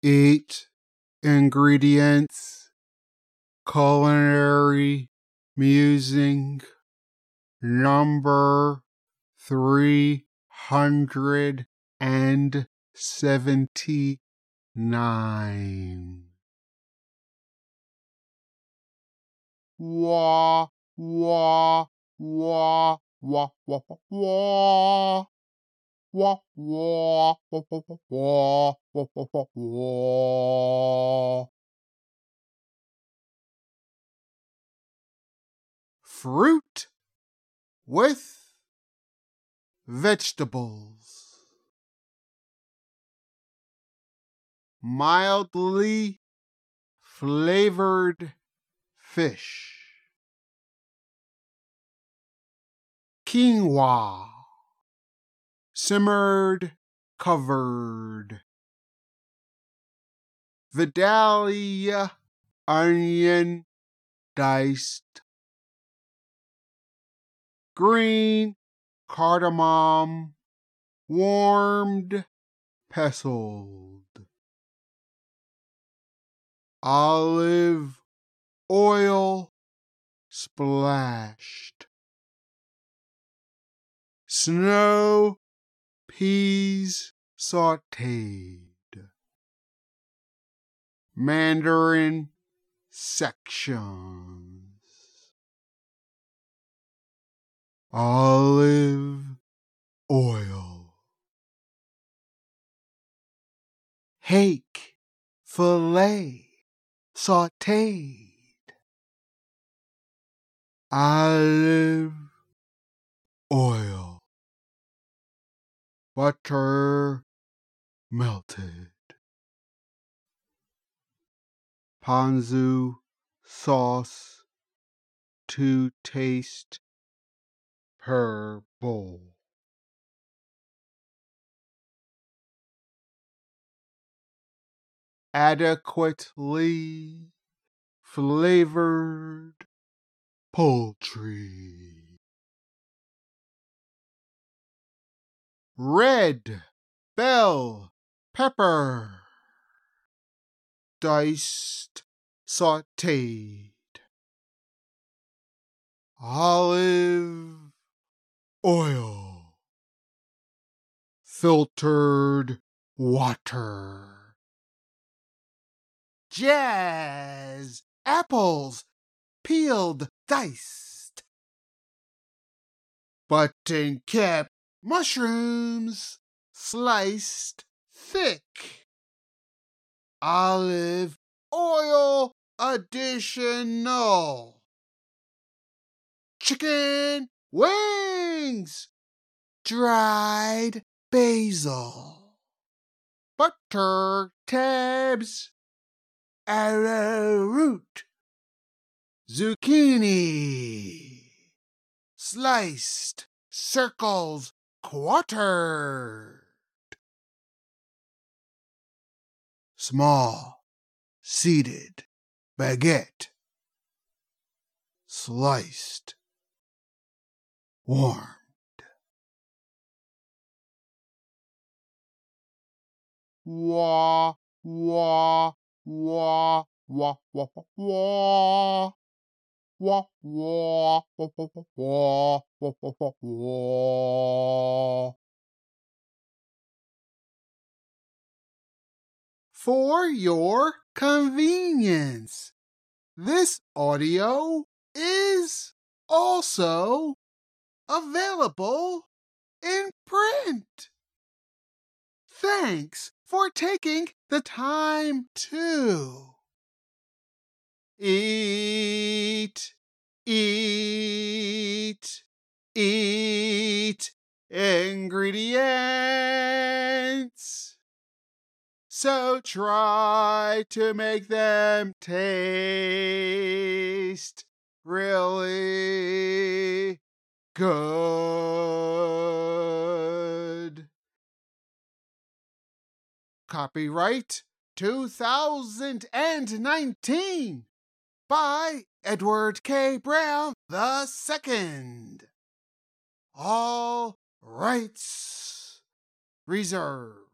8 ingredients, culinary musing, number 379. Wah, wah, wah, wah, wah, wah. Wah, wah, wah, wah, wah, wah, wah, wah, wah. Fruit with vegetables. Mildly flavored fish. Quinoa. Simmered, covered. Vidalia onion diced. Green cardamom warmed, pestled. Olive oil splashed. Snow peas sauteed. Mandarin sections. Olive oil. Hake fillet sauteed. Olive oil. Butter melted. Ponzu sauce to taste per bowl. Adequately flavored poultry. Red bell pepper. Diced, sauteed. Olive oil. Filtered water. Jazz apples peeled, diced. Button cap mushrooms sliced thick. Olive oil additional. Chicken wings, dried basil. Butter tabs, arrowroot. Zucchini, sliced circles quartered. Small seeded baguette, sliced, warmed. Wah, wah, wah, wah, wah, wah. Wah, wah, wah, wah, wah, wah, wah, wah, wah. For your convenience, this audio is also available in print. Thanks for taking the time to eat, eat, eat ingredients. So try to make them taste really good. Copyright 2019 by Edward K. Brown II. All rights reserved.